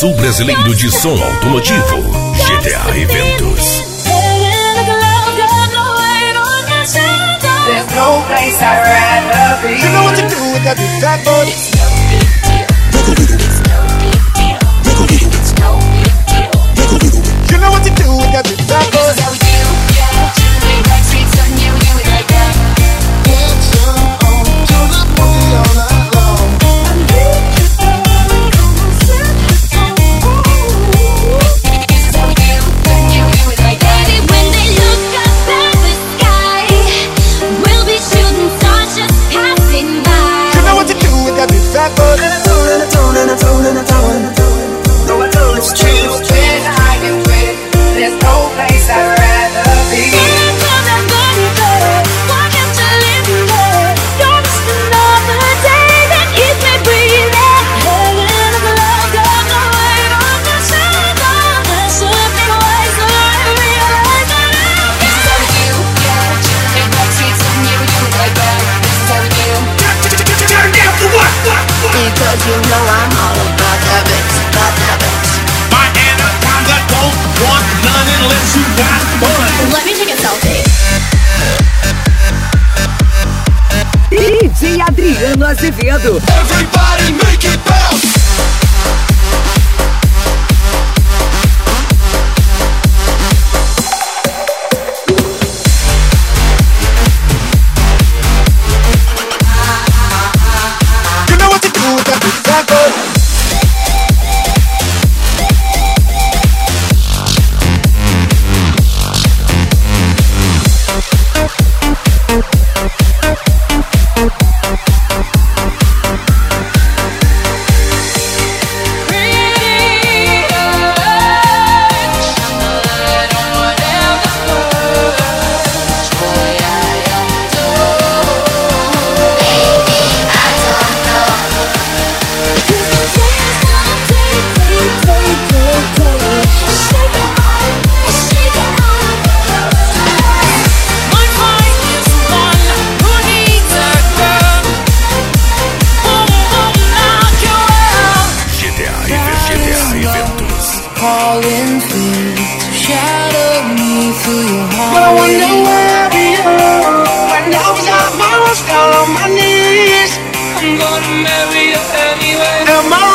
Sul Brasileiro de Som Automotivo, GTA Eventos. There's no place I'd rather be. You know what to do with that big fat butt. It's no big deal. It's no big deal. It's no big deal. You know what to do with that big fat butt. This is how we do, yeah. Big like sweet son, yeah, we do it like that. Get some on to the booty all night long. I need you, darling, come on, set the tone. This is how we do, yeah, we do it like that. Baby, when they look up at the sky, we'll be shooting stars just passing by. You know what to do with that big fat butt. No, I told it's true. When I am with, there's no place I'd rather be. Because you know I'm all about that bitch, about that bitch. My anaconda don't want none unless you got one. Let me take a selfie. DJ Adriano Azevedo. Everybody make it bounce. You know what to do with that big fat butt. Calling fear to shadow me through your heart. But I wonder where I'll be alone. Right now I'm down on my knees. I'm gonna marry you anyway. Am I